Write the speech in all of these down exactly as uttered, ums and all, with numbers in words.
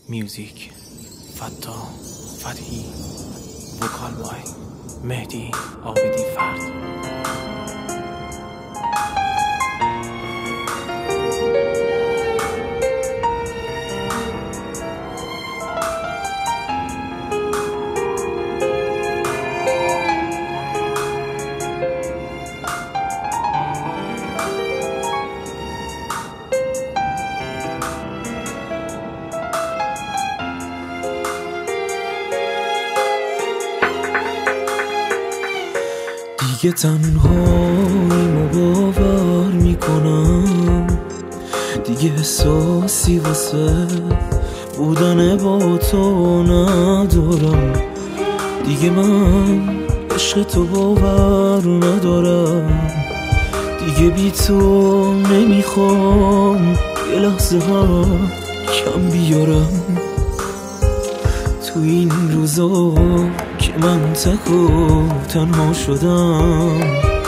میوزیک فتا فتحی، وکال بای مهدی عابدی فرد. دیگه تنهاییمو باور میکنم، دیگه احساسی واسه بودن با تو ندارم، دیگه من عشق تو باور ندارم، دیگه بی تو نمیخوام یه لحظه ها کم بیارم. تو این روزا که من تک و تنها شدم،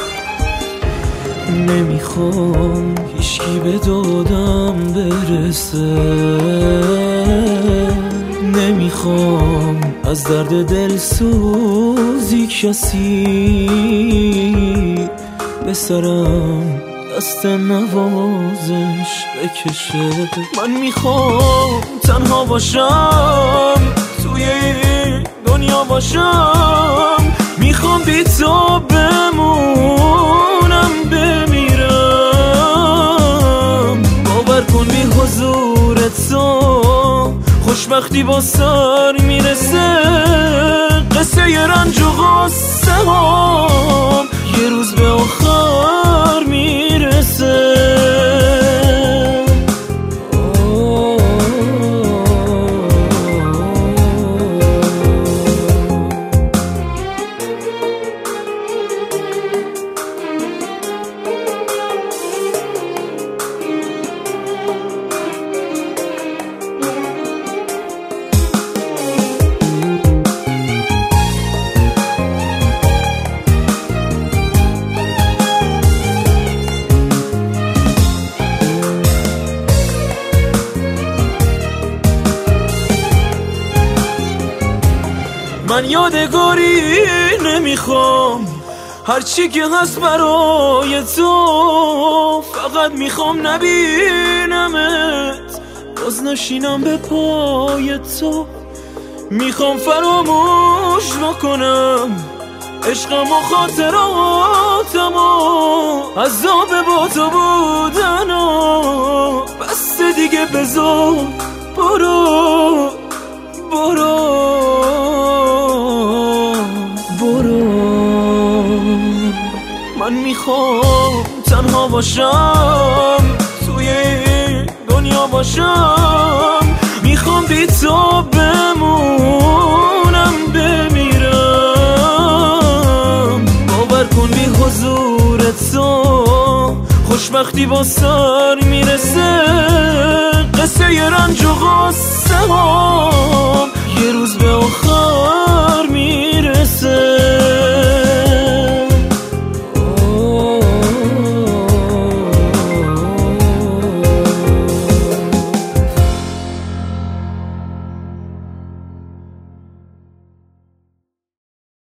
نمیخوام هیچکی به دادم برسه، نمیخوام از درد دل سوزی کسی به سرم دست نوازش بکشه. من میخوام تنها باشم، توی این دنیا باشم، میخوام بی تو بمونم بمیرم. باور کن بی حضور تو خوشبختی با سر میرسه، قصه ی رنج و غصه هم یه روز به آخر میرسه. من یادگاری نمیخوام، هرچی که هست برای تو، فقط میخوام نبینمت، باز نشینم به پای تو. میخوام فراموش بکنم عشقم و خاطراتم و عذاب با تو بودن و بس دیگه، بذار برو برو من میخوام تنها باشم، توی این دنیا باشم، میخوام بی تو بمونم بمیرم. باور کن بی حضور تو خوشبختی با سر میرسه، قصه ی رنج و غصه هم یه روز به آخر